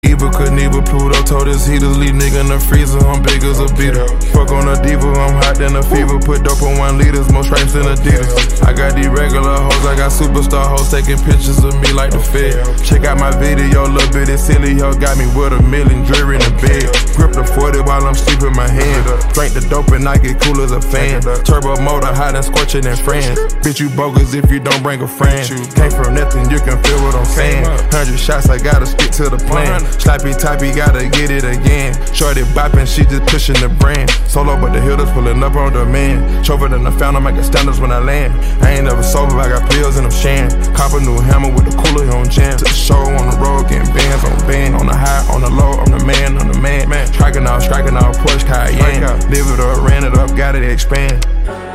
Evil Knievel, Pluto told his heaters, leave nigga in the freezer, I'm big as a beater. Fuck on a diva, I'm hot than a fever, put dope on 1 liters, more stripes than Adidas. I got these regular hoes, I got superstar hoes taking pictures of me like the Fed. Check out my video, little bit of silly hoe got me with $1 million jury in the bed. Grip the 40 while I'm sleeping my hand. Drink the dope and I get cool as a fan. Turbo motor, hot and scorching than friends. Bitch, you bogus if you don't bring a friend. Came from nothing, you can feel what I'm saying. 100 shots, I gotta stick to the plan. Slappy typey, gotta get it again. Shorty bopping, she just pushing the brand. Solo, but the hitters pulling up on demand. Chauffeur than the fountain, making standards when I land. I ain't never sober, I got pills and I'm shan. Cop a new hammer with the cooler on jam. Took the show on the road, getting bands on band. On the high, on the low, I'm the man, I'm the man. Striking out, Porsche Cayenne. Live it up, ran it up, gotta expand.